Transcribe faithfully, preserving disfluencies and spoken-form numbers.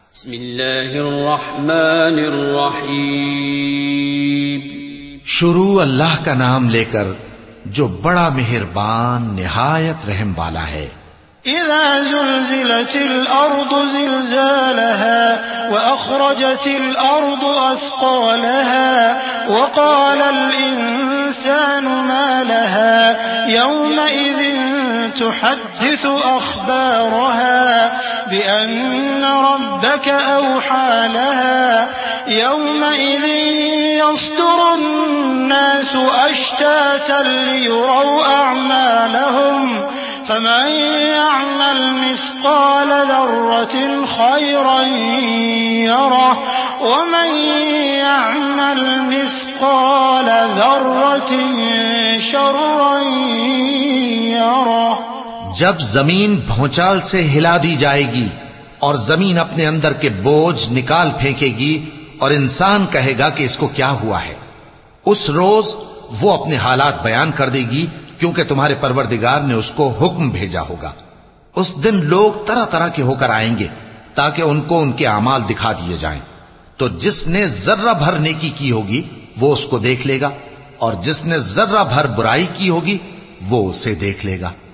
بسم اللہ الرحمن الرحیم. شروع اللہ کا نام لے کر جو بڑا مہربان نہایت رحم والا ہے. اذا زلزلت الارض زلزالها واخرجت الارض اثقالها وقال الانسان ما لها يومئذ تحدث اخبارها بان ربك اوحى لها يومئذ يصدر الناس اشتاتا ليروا اعمالهم فمن يعمل مثقال ذرة خيرا يره ومن يعمل مثقال ذرة شرا يره. جب زمین بھونچال سے ہلا دی جائے گی اور زمین اپنے اندر کے بوجھ نکال پھینکے گی اور انسان کہے گا کہ اس کو کیا ہوا ہے، اس روز وہ اپنے حالات بیان کر دے گی کیونکہ تمہارے پروردگار نے اس کو حکم بھیجا ہوگا. اس دن لوگ طرح طرح کے ہو کر آئیں گے تاکہ ان کو ان کے اعمال دکھا دیے جائیں. تو جس نے ذرہ بھر نیکی کی ہوگی وہ اس کو دیکھ لے گا اور جس نے ذرہ بھر برائی کی ہوگی وہ اسے دیکھ لے گا.